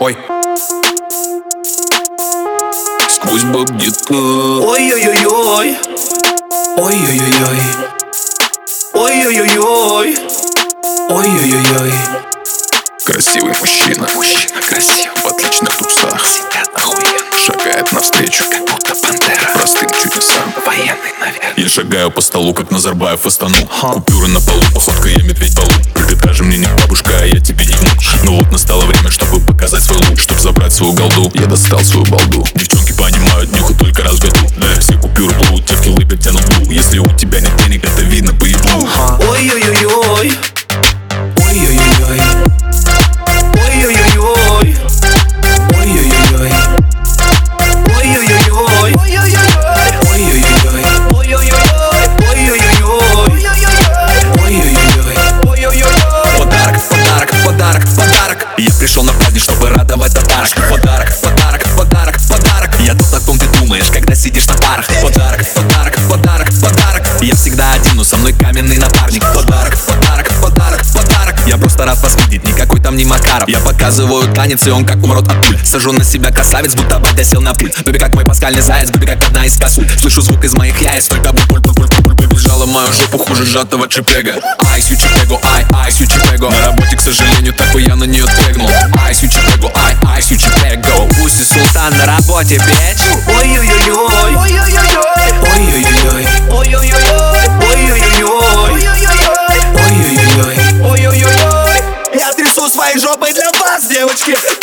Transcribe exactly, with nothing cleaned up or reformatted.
Ой. Сквозь бабдика. Ой-ой-ой-ой. Ой-ой-ой-ой. Ой-ой-ой-ой. Ой-ой-ой-ой. Красивый мужчина, мужчина красивый, в отличных трусах, себя охуенно, шагает навстречу, как будто пантера, простым чудесам. военный, наверное. Я шагаю по столу, как Назарбаев в Астану. Купюры на полу, походка, я медведь полу. Скажи мне не бабушка, а я тебе не муж. Но вот настало время, чтобы показать свой лук, чтоб забрать свою голду. Я достал свою балду. Девчонки понимают, нюхать только раз в году. Да, все купюры плывут, девки лыбят, тянут губу. Если у тебя нет денег, это видно по еблу. Ой-ой-ой-ой. Ой-ой-ой-ой. Ой-ой-ой-ой. Ой-ой-ой-ой. Ой-ой-ой-ой. Ой-ой-ой-ой. Подарок, подарок, подарок, подарок. Я пришел на праздник, чтобы радовать татарок. Подарок, подарок, подарок, подарок. Я тут о том ты думаешь, когда сидишь на парах. Подарок, подарок, подарок, подарок. Я всегда один, но со мной каменный напарник. Подарок, подарок, подарок, подарок. Я просто рад вас видеть, никакой там не Макаров. Я показываю танец, и он как умрет от пуль. Сажу на себя красавец, будто батя сел на пыль. Бэби как мой паскальный заяц, бэби как одна из косуль. Слышу звук из моих яиц, только буль буль буль буль буль. Сжала мою жопу хуже сжатого джипега. Айс, ю чипего, ай, айс, ю чипего. На работе, к сожалению, так бы я на нее тегнул. Айс, ю чипего, ай, айс, ю чипего. Пусть и султан на работе, бич. Ой-ой-ой-ой. Ой-ой-ой-ой. Ой-ой-ой-ой. Ой-ой-ой-ой. Ой-ой-ой-ой. Ой-ой-ой-ой. Я трясу своей жопой для вас, девочки.